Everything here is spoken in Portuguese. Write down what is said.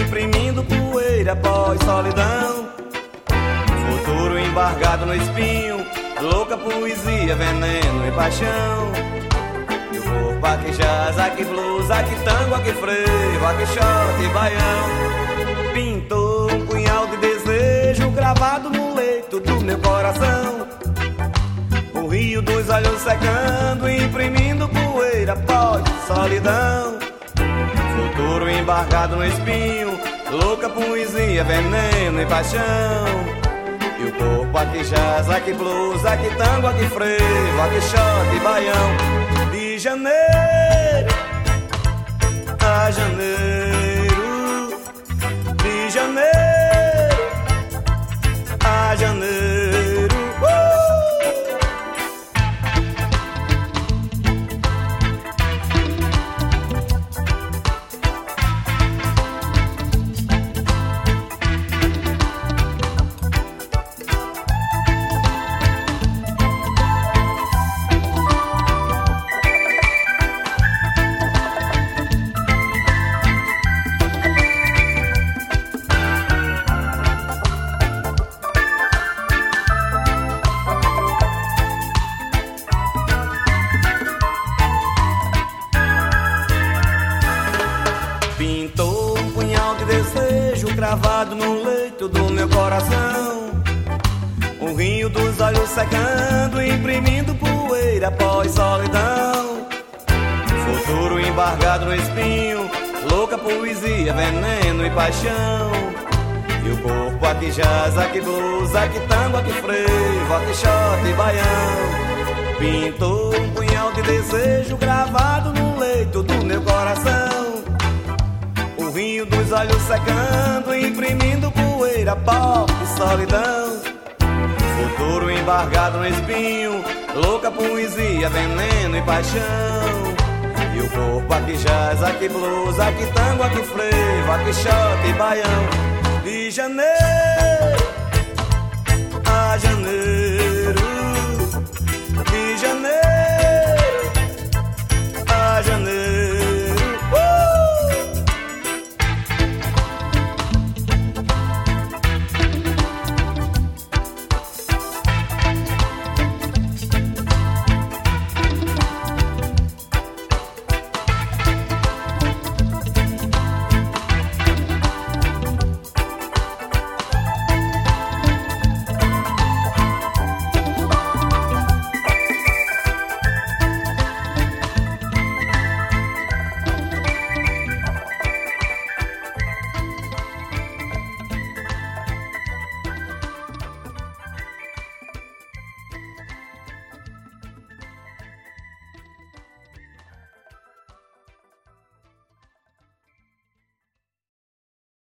imprimindo poeira após solidão. Futuro embargado no espinho, louca poesia, veneno e paixão. E o corpo aqui jazz, aqui blues, aqui tango, aqui frevo, aqui shot e baião. Pintou um punhal de desejo gravado no leito do meu coração. O rio dos olhos secando, imprimindo poeira após solidão. Futuro embargado no espinho, louca poesia, veneno e paixão. E o corpo aqui jazz, aqui blues, aqui tango, aqui frevo, aqui shot e baião. De janeiro a janeiro, de janeiro a janeiro. Pintou um punhal de desejo gravado no leito do meu coração. O rio dos olhos secando, imprimindo poeira após solidão. Futuro embargado no espinho, louca poesia, veneno e paixão. E o corpo aqui jazz, aqui blues, aqui tango, aqui frevo, aqui shot e baião. Pintou um punhal de desejo gravado no leito do meu coração. O rio dos olhos secando, imprimindo poeira, pó e solidão. Futuro embargado no espinho, louca poesia, veneno e paixão. E o corpo aqui jazz, aqui blues, aqui tango, aqui frevo, aqui shot e baião. De janeiro